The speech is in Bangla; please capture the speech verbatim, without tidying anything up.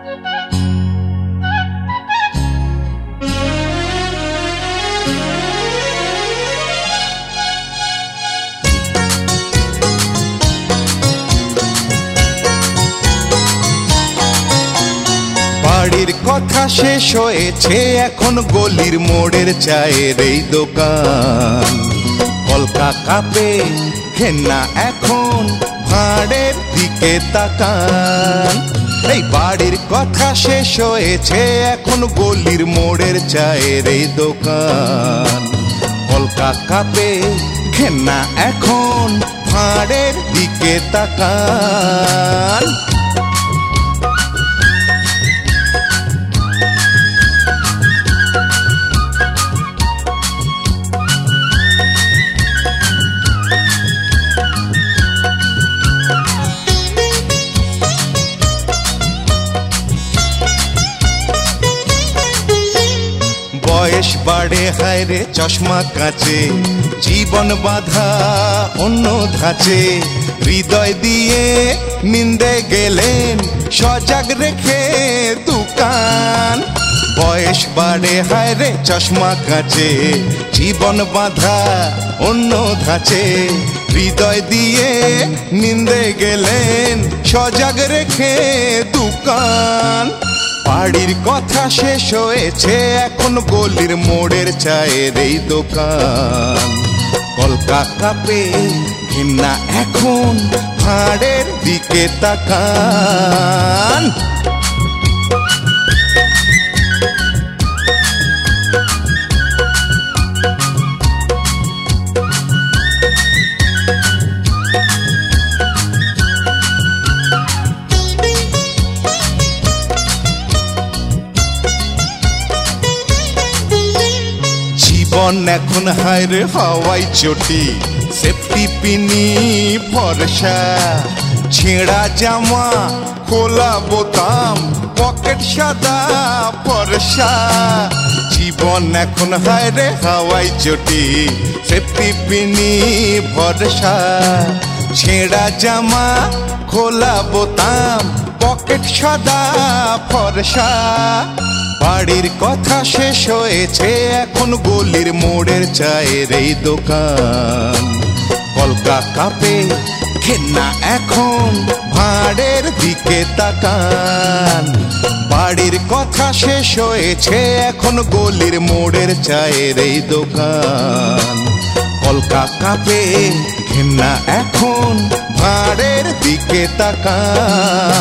বাড়ির কথা শেষ হয়েছে, এখন গলির মোড়ের চায়ের এই দোকান। কলকা কাপে ঘেন্না এখন ভাঁড়ের দিকে তাকান। এই বাড়ির কথা শেষ হয়েছে, এখন গলির মোড়ের চায়ের এই দোকান। কলকা কাপে ঘেন্না এখন ভাঁড়ের দিকে তাকান। বয়স বাড়ে হায় রে চশমা কাঁচে, জীবন বাঁধা অন্য ধাঁচে। হৃদয় দিয়ে নিন্দে গেলেন সজাগ রেখে দোকান। বয়স বাড়ে হায় রে চশমা কাঁচে, জীবন বাঁধা অন্য ধাঁচে। হৃদয় দিয়ে নিন্দে গেলেন সজাগ রেখে দোকান। বাড়ির কথা শেষ হয়েছে, এখন গলির মোড়ের চায়ের এই দোকান। কলকা কাপে ঘেন্না এখন ভাঁড়ের দিকে তাকান। জীবন এখন হায় রে হাওয়াই চটি, সেফটি পিনি ভরসা। ছেঁড়া জামা খোলা বোতাম, পকেট সাদা ফর্সা। জীবন এখন হায় রে হাওয়াই চটি, সেফটি পিনি ভরসা। ছেঁড়া জামা খোলা বোতাম, পকেট সাদা ফর্সা। বাড়ির কথা শেষ হয়েছে, এখন গলির মোড়ের চায়ের এই দোকান। কলকা কাপে ঘেন্না এখন ভাঁড়ের দিকে তাকান। বাড়ির কথা শেষ হয়েছে, এখন গলির মোড়ের চায়ের এই দোকান। কলকা কাপে ঘেন্না এখন ভাঁড়ের দিকে তাকান।